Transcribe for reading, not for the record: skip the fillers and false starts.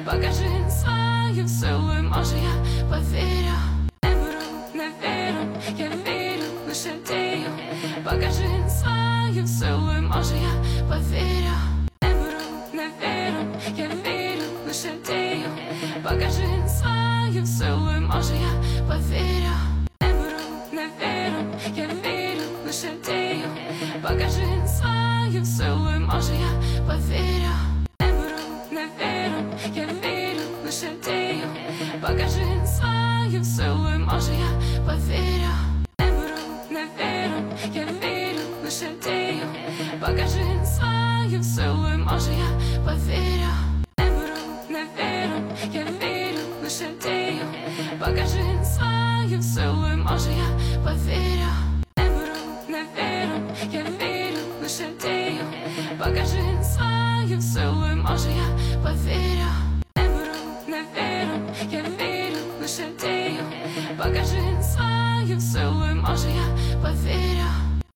Покажи свою силу, може я повірю. Не вірю, не вірю, я вірю, лише дію. Покажи свою силу, може я повірю. Не вірю, не вірю, я вірю, лише дію. Покажи свою силу, може я повірю. Не вірю, не вірю, я вірю, лише дію. Покажи свою силу, може я повірю. Не вірю, не вірю, я вірю, лише дію. Покажи свою силу, може я повірю. Не вірю, не вірю, я вірю, лише дію. Покажи свою силу, може я повірю. Не вірю, не вірю, я вірю, лише дію. Покажи свою силу, може я повірю. Не вірю, не вірю, я вірю, лише дію. Покажи свою силу, може я повірю. Не вірю, не вірю, я вірю, лише дію. Покажи свою силу, може я повірю.